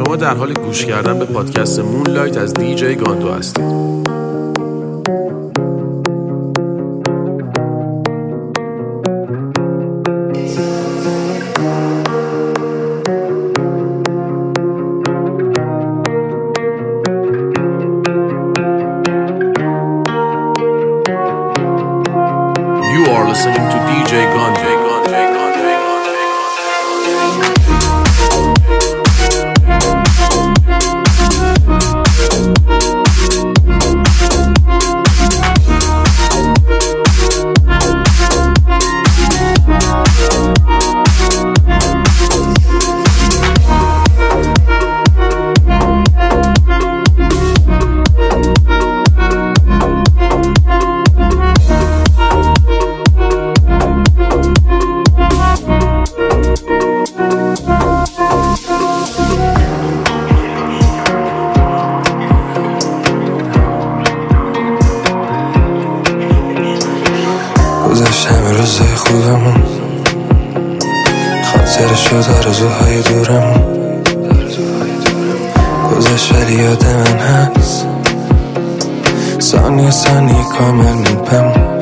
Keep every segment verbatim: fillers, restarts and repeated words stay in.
شما در حال گوش کردن به پادکست مونلایت از دی جی گاندو هستید. You are listening to دی جی Gandhi. گذشت همه روزای خوبمون، خاطر شد آرزوهای دورمون. گذشت ولی یاد من هست، ثانیه ثانیه کامل میپمون.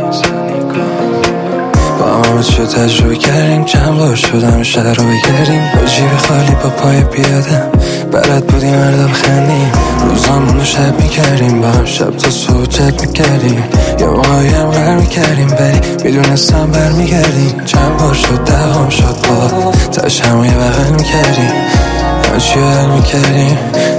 با همه چه تجربه کردیم، چند بار شدم شهر رو بگردیم. با جیب خالی با پای پیاده بلد بودیم مردم خندیم. روزامون رو شب میکردیم، با هم شب تا صبح چت میکردیم. یه موقعی هم غر میکردیم ولی میدونستم بر میگردیم. چند بار شد دهم شد با تاش همو یه بغل میکردیم. یا چی حل میکردیم.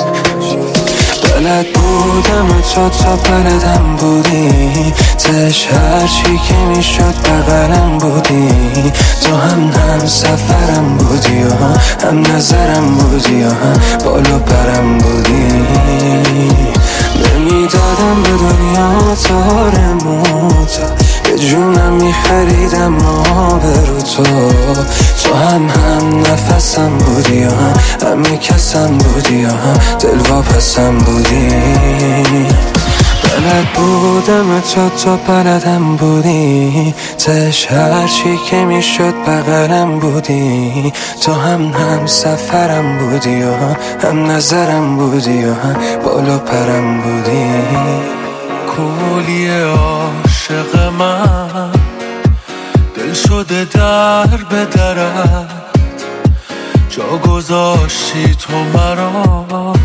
بلد بودم تو تا بلدم بودی، تش هرچی که میشد بغلم بودی. تو هم هم سفرم بودی و هم نظرم بودی و هم بالا برم بودی. نمیدادم به دنیا تارموتا، به جونم میخریدم آبرو تو. تو هم هم نفسم بودی و هم همه کسم بودی و هم دلواپسم بودی. بلد بودم تو تا بلدم بودی، تش هرچی که میشد بغلم بودی. تو هم هم سفرم بودی و هم نظرم بودی و هم بالا پرم بودی. کولی عاشق من دل شده در به درت، جا گذاشتی تو مرا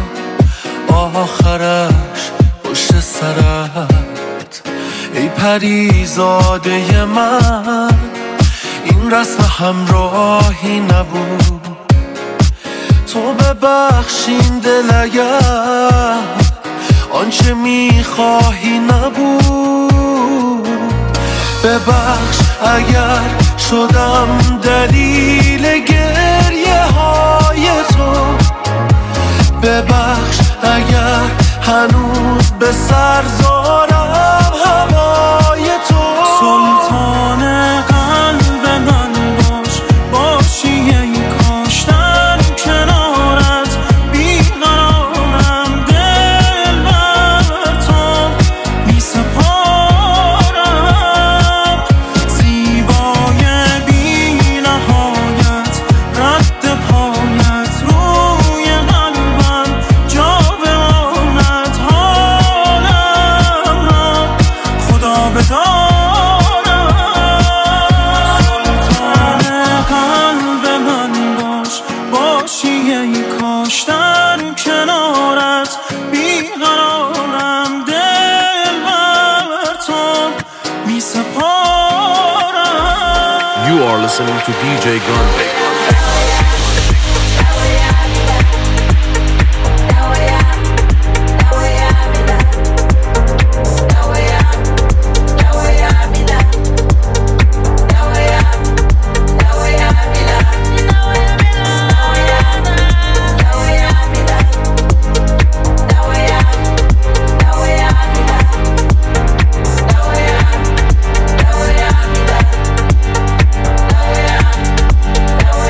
آخرش پشت سرت. ای پریزاده من این رسم همراهی نبود، تو ببخشین دل اگر آنچه میخواهی نبود. ببخش اگر شدم دلیل گریه های تو، ببخش اگر هنوز به سر دارم هوای تو. سلطان قلب من باش، باشی ای کاشتن کنارت. بیقرارم دل بر تو می سپارم. زیبای بی نهایت رد پایت روی قلبم جا بماند. حالم را خدا بدارم. سلطان قلب من باش، باشی ای کاشتن کنارت. بیقرارم دل بر تو می سپارم. You are listening to دی جی Gandhi. Now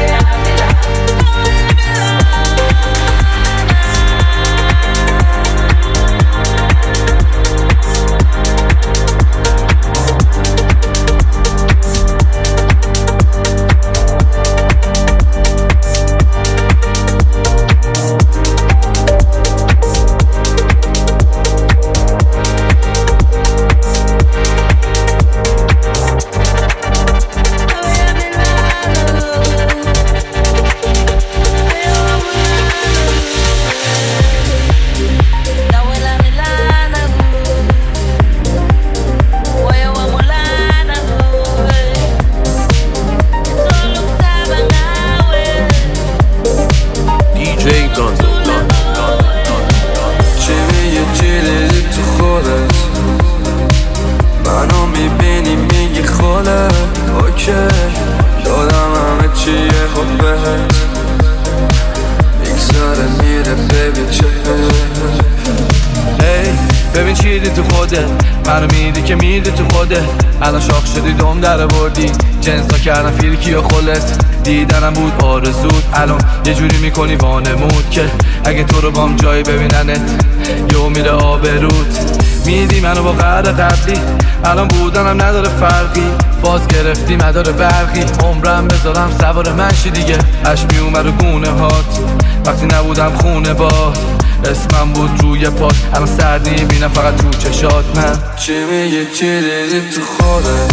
بهت میگذره میره بیبی چه هی ببین چی دی تو خوده منو میدی که میدی تو خوده الان شاخ شدی دوم در بردی جنسا کردن فیرکی و خلت دیدنم بود آرزود الان یه جوری میکنی وانمود که اگه تو رو بام جایی ببیننت یو میره آبروت میدی منو با قرد قبلی الان بودنم نداره فرقی فاز گرفتی مدار برقی عمرم بذارم سوار منشی دیگه اش می اومد و گونه هات وقتی نبودم خونه باد اسمم بود روی پات الان سردی بینم فقط تو چشات من چی میگی چی دیدی تو خودت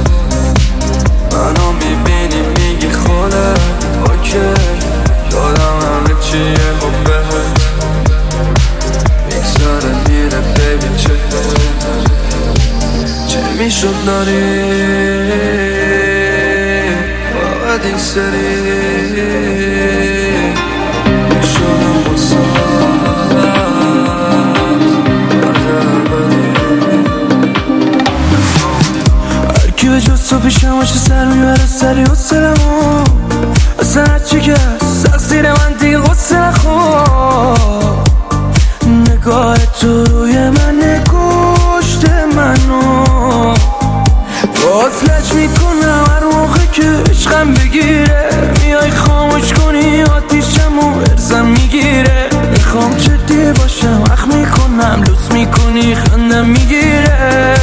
منو میبینی میگی خودت اوکی یادم همه چیه با بهت میگذاره میره بیبی چه چه میشد داری فقط این سری میشونم بسا هرکی به جز تو پیشم باشه سر میبره سری حسلمو اصلا هرچی که سخت زیر من دیگه غصه نخور نگاه تو روی من نگشت منو باز لج میکنم هر موقع که عشقم بگیره میای خاموش کنی آتیشمو ارزم میگیره میخوام جدی باشم اخ میکنم لوس میکنی خندم میگیره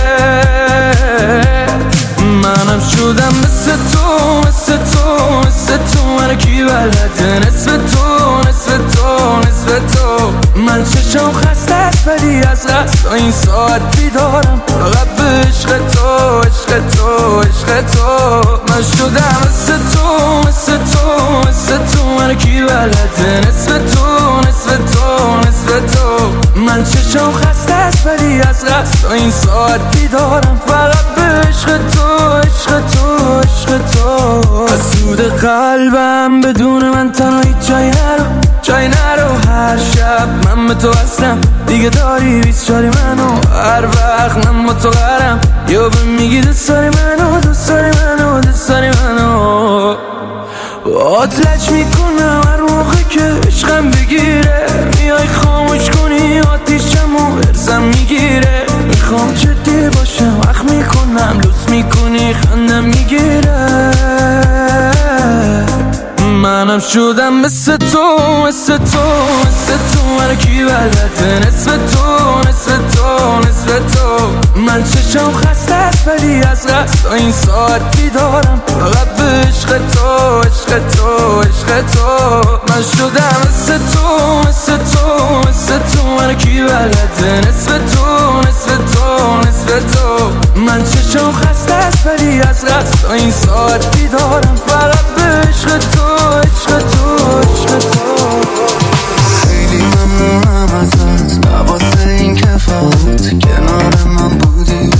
منم شدم مثل تو مثل تو مثل تو منو کی بلده نصف تو نصف تو نصف تو من چشم خسته است ولی از قصد این ساعت بیدارم فقط به عشق تو عشق تو عشق تو من شدم مثل تو مثل تو مثل تو منو کی بلده نصف تو نصف تو نصف تو من چشم خسته است ولی از قصد این ساعت بیدارم فقط به عشق تو عشق تو عشق تو از سود قلبم بدون من تنها هیچ جایی نرو جایی نرو هر شب من به تو هستم دیگه داری بیست چاری منو هر وقت من با تو قرم یا به میگی دوست داری منو دوست داری منو دوست داری منو باهات لج میکنم هر موقع که عشقم بگیره میای خاموش کنی آتیشمو ارزم میگیره میخوام جدی باشم اخ میکنم لوس میکنی خندم میگیره منم شدم مثل تو مثل تو مثل تو منو کی بلده نصف تو نصف تو نصف تو من چشم خسته است ولی از قصد این ساعت بیدارم فقط به عشق تو عشق تو عشق تو من شدم مثل تو مثل تو مثل تو منو کی بلده نصف تو نصف تو نصف تو من چشم خسته است ولی از قصد این ساعت بیدارم فقط به عشق تو عشق تو عشق تو خیلی ممنونم ازت واسه این کفات کنار من بودی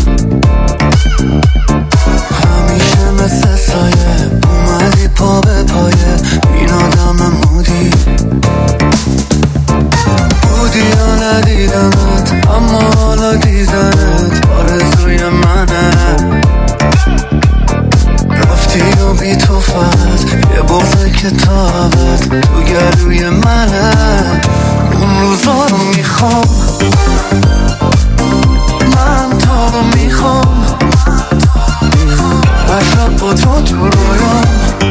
همیشه مثل سایه اومدی پا به پایه این آدم مودی بودی یا ندیدمت اما حالا دیدنت آرزوی منه رفتی و بی تو فقط یه بغض کتابت تو گلوی منه اون روزا رو میخوام من تا رو میخوام هر شب با تو تو رویام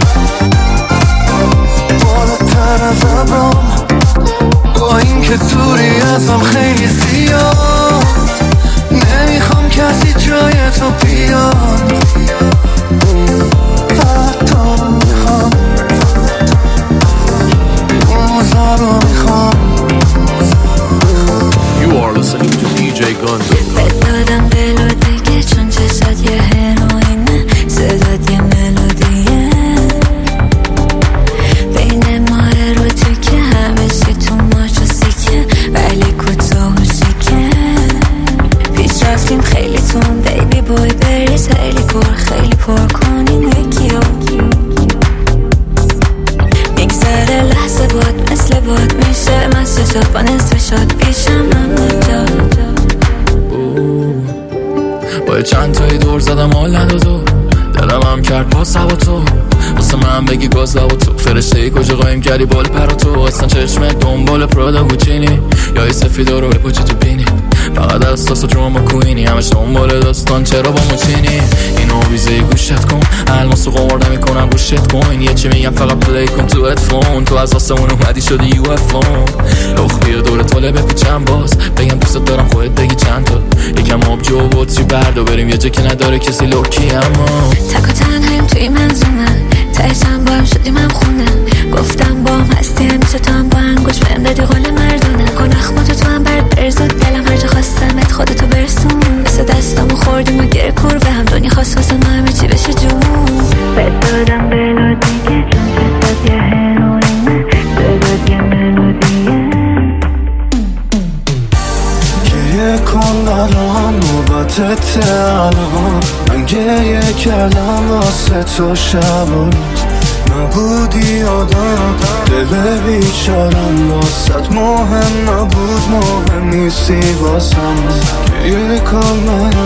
بالاتر از ابرام با این که دوری ازم خیلی زیاد نمیخوام کسی جای تو بیاد فقط تو رو میخوام اون روزا رو میخوام You are listening to دی جی Gondo. بدادم دلو دیگه چون چشات یه هروینه صدات یه ملودیه بین ما اروتیکه همیشه تو ماچو سیکه ولی کوتاه و شیکه پیش رفتیم خیلی تون بیبی بوی بریز خیلی پر خیلی پر کنیم یکیو میگذره لحظه باد مثل باد میشه مثل شاد با نصف شاد پیشم من نجات باید چند تایی دور زدم حال ندادو دلم هم کرد پاس هوا تو واسه من بگی گازه و تو فرشته ای کجا قایم کردی بال پر تو اصلا چشمت دنبال پرادا گوچینی یا ای سفیدا رو بپوچی تو بینی فقط اساس دراما کوینی همش دنبال داستان چرا با موچینی اینو ویزه گوشت کن الماس قمار نمیکنم گوشت کن یه چی میگم فقط پلی کن تو هدفون تو از آسمون اومدی شدی یو اف اون اخ بیا دور طالب بپیچم باز بگم دوست دارم خودت بگی چند تا یکم آبجو و بطری بردو بریم یه جا که نداره کسی لوکی اما تک و تنهاییم توی منظومه تایشم با هم شدیم هم خونه گفتم با هم هستی همیشه تو هم با انگوش بهم دادی قول مردونه کن اخماتو تو هم برد برزود دلم هر جا خواستمت خودتو برسون مثل دستامو خوردیم و گر کور به هم دنیا خواست واسه ما همه چی بشه جون بد دادم بلادی که چون شدت یه هروینه صدات یه ملودیه گریه کن الان نوبتت الان من گریه کردم واسه تو شب نبودی آدم دل بیچارم واسط مهم نبود مهم نیستی واسم گریه کن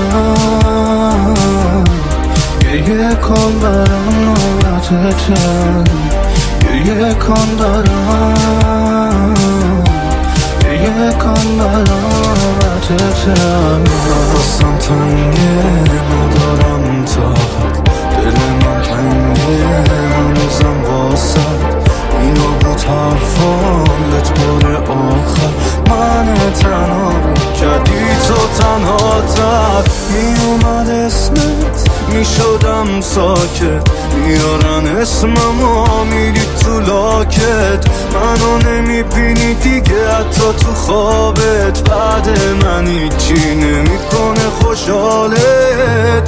برم گریه کن برم نوبتتم گریه کن برم گریه کن برم نوبتتم واسم تنگه ندارم طاقت دل من تنگه هنوزم واسد اینا بود حرفانت بار آخر من تنها رو کردی تو تنها تر می اومد اسمت می شدم ساکت میارن اسممو میری تو لاکت منو نمی بینی دیگه حتی تو خوابت بعد من هیچی نمی کنه خوشحالت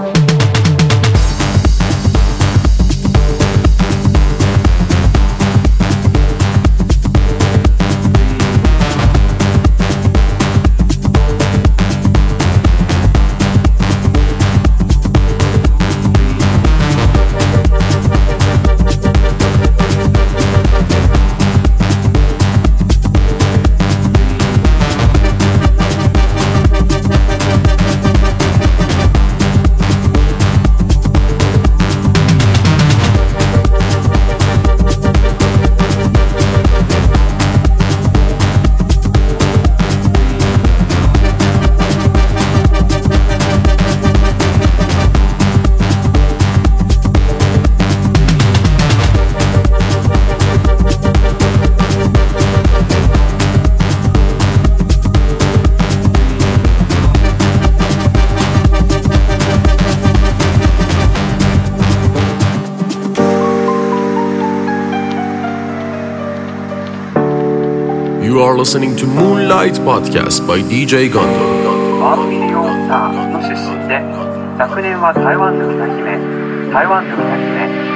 You are listening to Moonlight Podcast by ディージェー Gondo. バーミリオンサーの出身で、昨年は台湾の歌姫、台湾の歌姫。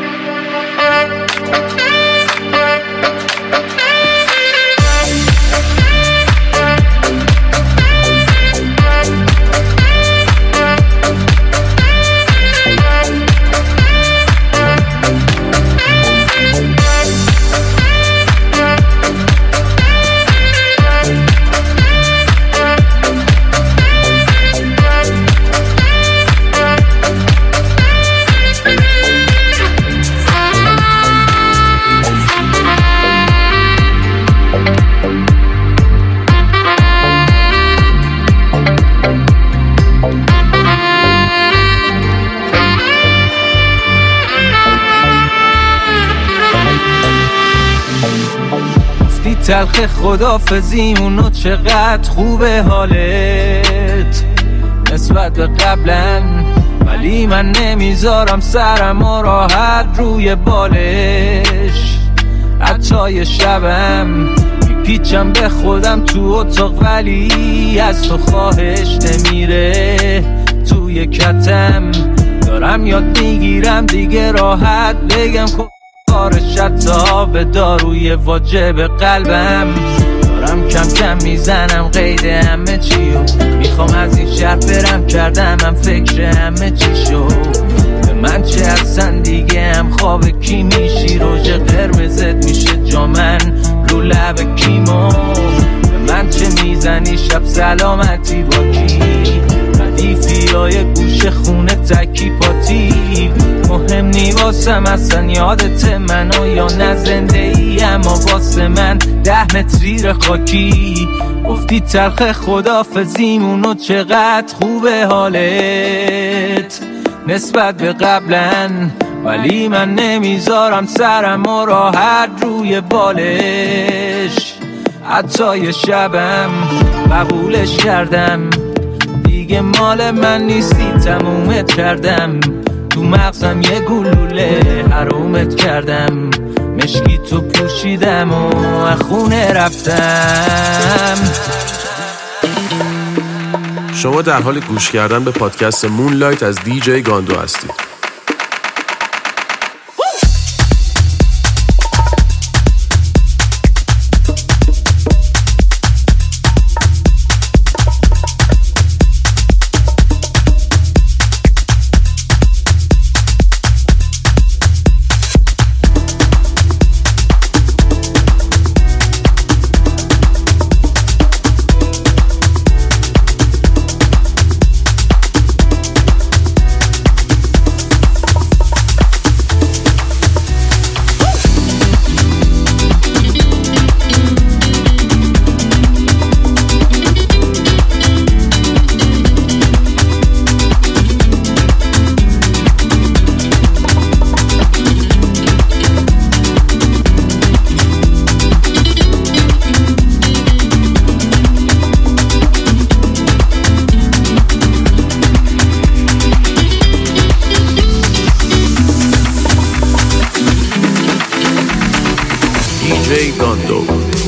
تلخ خدافزیمونو چقدر خوبه حالت نسبت به قبلا ولی من نمیذارم سرمو راحت روی بالش حتی یه شبم میپیچم به خودم تو اتاق ولی از تو خواهش نمیره توی کتم دارم یاد میگیرم دیگه راحت بگم کارش حتی به داروی واجب قلبم دارم کم کم میزنم قید همه چیو میخوام از این شهر برم کردم هم فکر همه چی شو به من چه اصلا دیگه هم خواب کی میشی روژ قرمزت میشه جامن رو لب کیمو به من چه میزنی شب سلامتی با کی ردیفی های گوش خونه تکی پاتی مهم نی واسم اصلا یادت منو یا نه زنده ای، اما واسه من ده متریر خاکی. گفتی تلخ خدافزیمونو چقدر خوبه حالت نسبت به قبلا، ولی من نمیذارم سرم و راحت روی بالش. حتی یه شبم قبولش کردم، دیگه مال من نیستی تمومت کردم. تو مغزم یه گلوله حرومت کردم، مشکی تو پوشیدم و خونه رفتم. شما در حال گوش کردن به پادکست مونلایت از دی جی گاندو هستید. دی جی گاندو.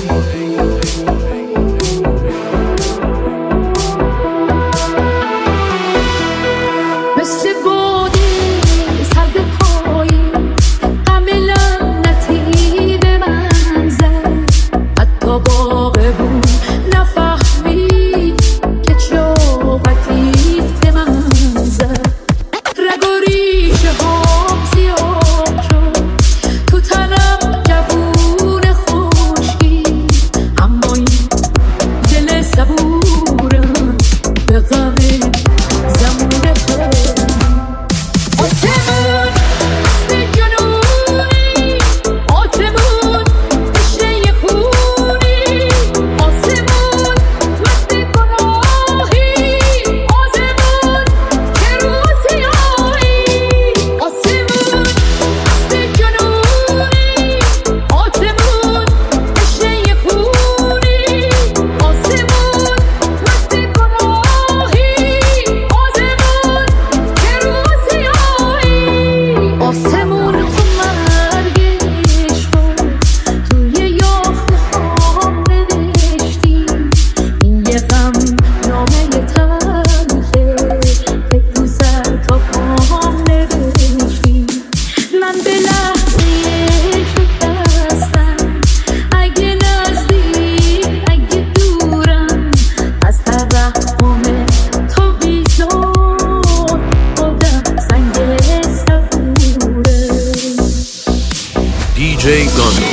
دی جی گاندو.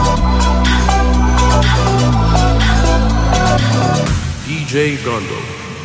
دی جی گاندو.